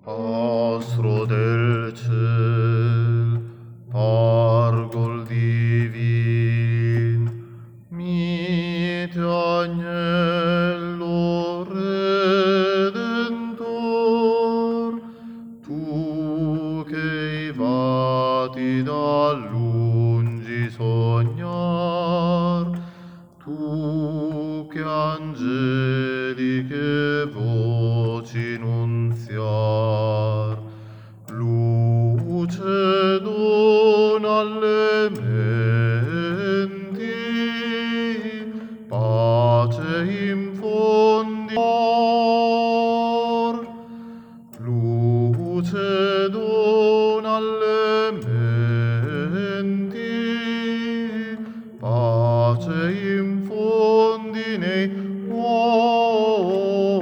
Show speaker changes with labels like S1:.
S1: Astro del ciel, pargol divin, mite agnello redentor, tu che vati da lungi sognar, tu che angeliche voci nunziar, luce dona alle menti, pace infondi cor, luce dona alle menti, pace infondi nei cuori.